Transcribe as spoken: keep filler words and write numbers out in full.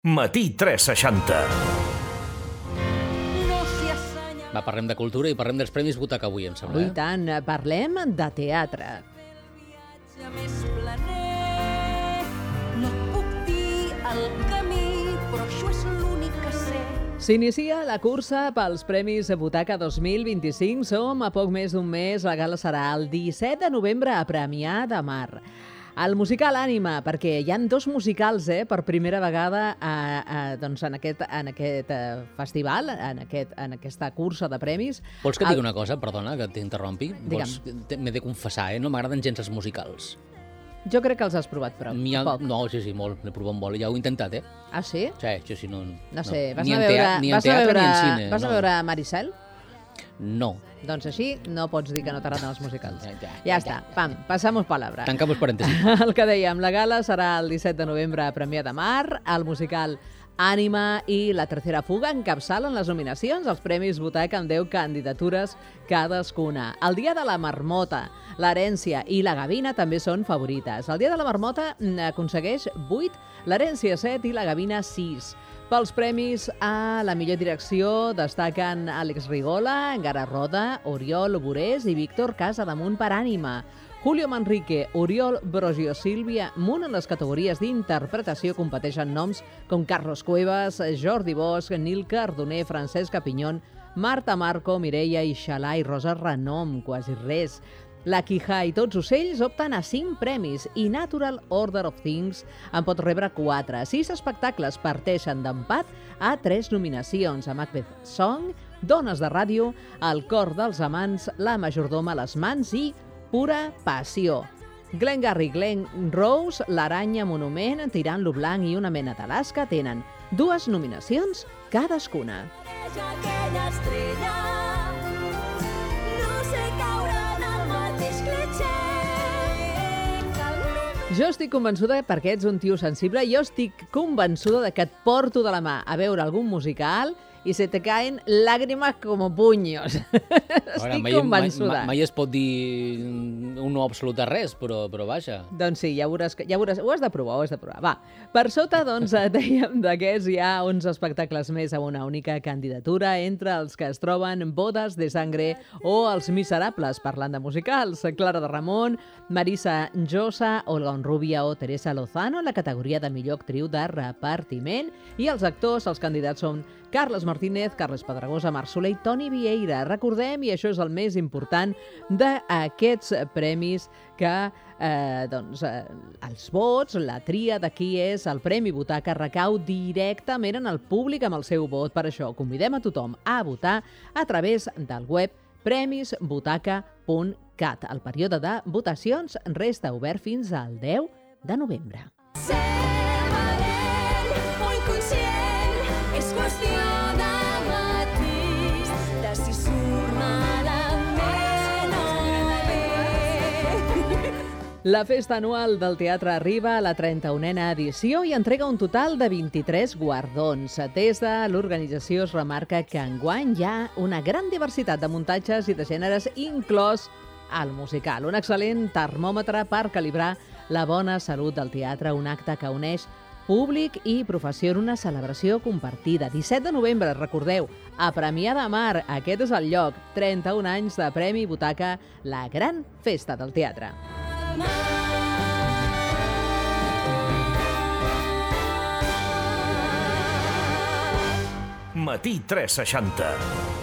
Matí tres seixanta. Va, parlem de cultura i parlem dels Premis Butaca avui, em sembla. I tant, parlem de teatre. No et puc dir el camí, però això és l'únic que sé. S'inicia la cursa pels Premis Butaca dos mil vint-i-cinc. Som a poc més d'un mes. La gala serà el disset de novembre a Premià de Mar. El musical Ànima, perquè hi han dos musicals eh, per primera vegada a, a, doncs en aquest, en aquest uh, festival, en, aquest, en aquesta cursa de premis. Vols que et el... digui una cosa? Perdona, que t'interrompi. Vols... M'he de confessar, eh? No m'agraden gens els musicals. Jo crec que els has provat, però ha... poc. No, sí, sí, molt. L'he provat molt. Ja ho he intentat, eh? Ah, sí? Sí, sí, sí. No, no sé, no. vas Ni a veure, tea... ni en vas teatre a veure, ni en cine. Vas no. a veure Maricel? No. Doncs així no pots dir que no t'agraden els musicals. Ja, ja, ja, ja està, ja. pam, passamos palabra. Tancamos parèntesis. El que dèiem, la gala serà el disset de novembre a Premià de Mar. El musical Ànima i La Tercera Fuga encapçalen les nominacions als Premis Butaca amb deu candidatures cadascuna. El Dia de la Marmota, l'Herència i la Gavina també són favorites. El Dia de la Marmota aconsegueix vuit, l'Herència set i la Gavina sis. Pels premis a la millor direcció destaquen Àlex Rigola, Gara Roda, Oriol Borés i Víctor Casademunt per Ànima. Julio Manrique, Oriol Brogio Sílvia Munt. En les categories d'interpretació competeixen noms com Carlos Cuevas, Jordi Bosch, Nil Cardoner, Francesca Pinyón, Marta Marco, Mireia Ixalà i Rosa Renom, quasi res. La Quijà i Tots Ocells opten a cinc premis i Natural Order of Things en pot rebre quatre. Sis espectacles parteixen d'empat a tres nominacions: a Macbeth Song, Dones de Ràdio, El cor dels amants, La majordoma a les mans i Pura passió. Glengarry Glen Rose, L'Aranya Monument, Tirant-lo blanc i Una mena d'Alaska tenen dues nominacions cadascuna. Aquella estrella, no sé caure en el mateix clitxer. Jo estic convençuda, perquè ets un tio sensible, jo estic convençuda de que et porto de la mà a veure algun musical i se te caen lágrimas como puños. Estic mai, convençuda. Mai, mai es pot dir un no absolut a res, però, però vaja. Doncs sí, ja veuràs, que, ja veuràs, ho has de provar, ho has de provar. Va, per sota, doncs, dèiem d'aquests hi ha onze espectacles més amb una única candidatura, entre els que es troben Bodas de Sangre o Els Miserables, parlant de musicals, Clara de Ramon, Marisa Llosa, Olga Onrubia o Teresa Lozano en la categoria de millor actriu de repartiment, i els actors, els candidats són Carles Martínez, Carles Pedregosa, Marc Soler i Toni Vieira. Recordem, i això és el més important d'aquests premis, que eh, doncs, eh, els vots, la tria de qui és el Premi Butaca recau directament en el públic amb el seu vot. Per això convidem a tothom a votar a través del web premis butaca punt cat. El període de votacions resta obert fins al deu de novembre. Ser valent o inconscient és qüestió de matís, de si surt malament o bé. La festa anual del teatre arriba a la trenta-unena edició i entrega un total de vint-i-tres guardons. Des de l'organització es remarca que enguany hi ha una gran diversitat de muntatges i de gèneres, inclòs el musical. Un excel·lent termòmetre per calibrar la bona salut del teatre, un acte que uneix públic i professió en una celebració compartida. disset de novembre, recordeu, a Premià de Mar. Aquest és el lloc. trenta-un anys de Premi Butaca, la gran festa del teatre. Matí tres seixanta.